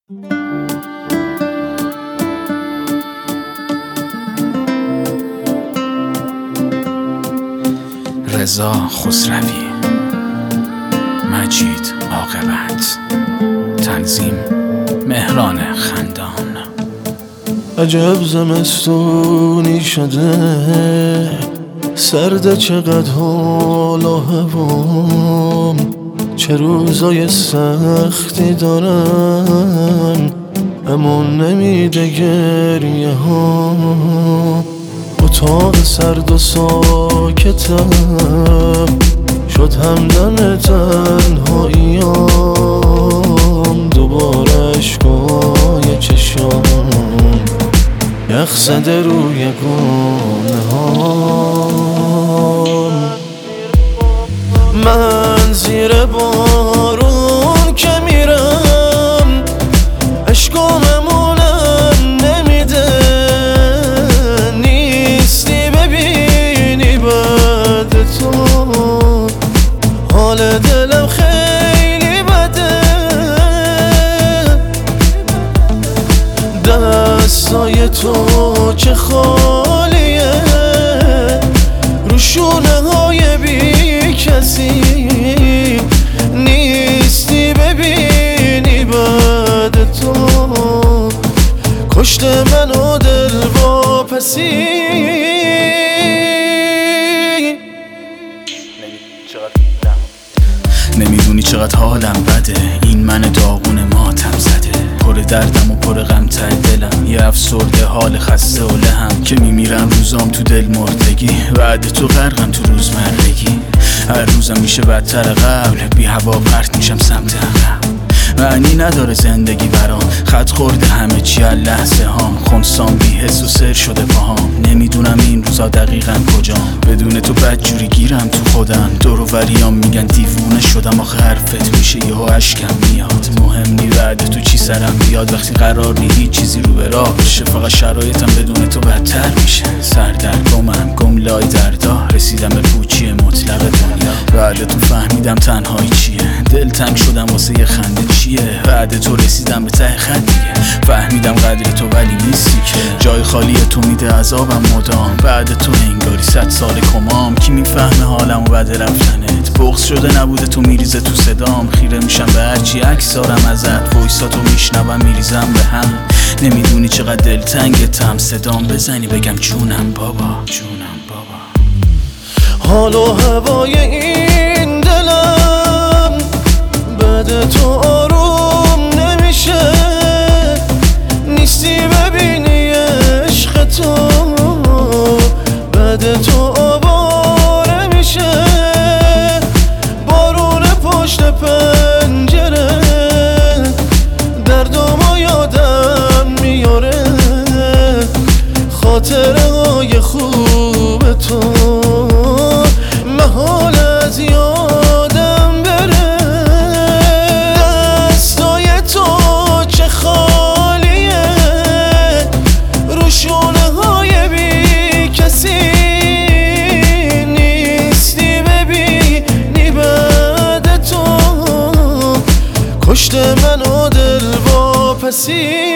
رضا خسروی، مجید عاقبت، تنظیم مهران خندان. عجب زمستونی شده، سرده چقدر حال و هوام، چه روزای سختی دارن امون نمیده گریه ها. اتاق سرد و ساکتم شد همدم تنهاییام، دوباره اشکای چشام یخ زده روی گونه هام. من زیر بارون که میرم اشکاممونم نمیده، نیستی ببینی بعد تو حال دلم خیلی بده. دستای تو چه خالیه رو شونه های بی کسی، نیستی ببینی بعد تو کشت منو دل واپسی. نمیدونی چقدر حالم بده، این من داغون ماتم زده، پر دردم و پر غم ته دلم، یه افسرده حال خسته و لهم که میمیرم روزام تو دل مردگی، بعد تو غرقم تو روزمرگی، هر روزم میشه بدتر قبل، بی هوا پرت میشم سمت عقب، معنی نداره زندگی برام، خط خورده همه چی از لحظه هام، خونسام بی حس و سر شده پاهام، نمیدونم این روزا دقیقا کجام، بدون تو بدجوری گیرم تو خودم، دور و وریام میگن دیوونه شدم، آخه حرفت میشه یهو اشکم میاد، مهم نی بعد تو چی سرم بیاد، وقتی قرار نی هیچ چیزی رو به راه بشه، فقط شرایطم بدون تو بدتر میشه، سردرگمم گم لای دردا، رسیدم به پوچی مطلق دنیا، بعد تو فهمیدم تنهایی چیه، دل تنگ شدم واسه یه خنده چیه، بعد تو رسیدم به ته خط دیگه، فهمیدم قدر تو ولی نیستی که، جای خالی تو میده عذابم مدام، بعد تو انگاری 100 سال کمام، کی میفهمه حالم و بعد رفتنت، بغض شده نبوده تو میریزه تو صدام، خیره میشم به هرچی عکس دارم ازت، وایساتو میشنوم میریزم به هم، نمیدونی چقدر دلتنگتم، صدام بزنی بگم جونم بابا، جونم بابا. حال و هوای این دلم بعد تو آروم نمیشه، نیستی ببینی عشق تو بعد تو آواره میشه، بارون پشت پنجره دردامو یادم میاره، خاطره های خوب تو محال از یادم بره. دستای تو چه خالیه رو شونه های بی کسی، نیستی ببینی بعد تو کشت منو دل واپسی.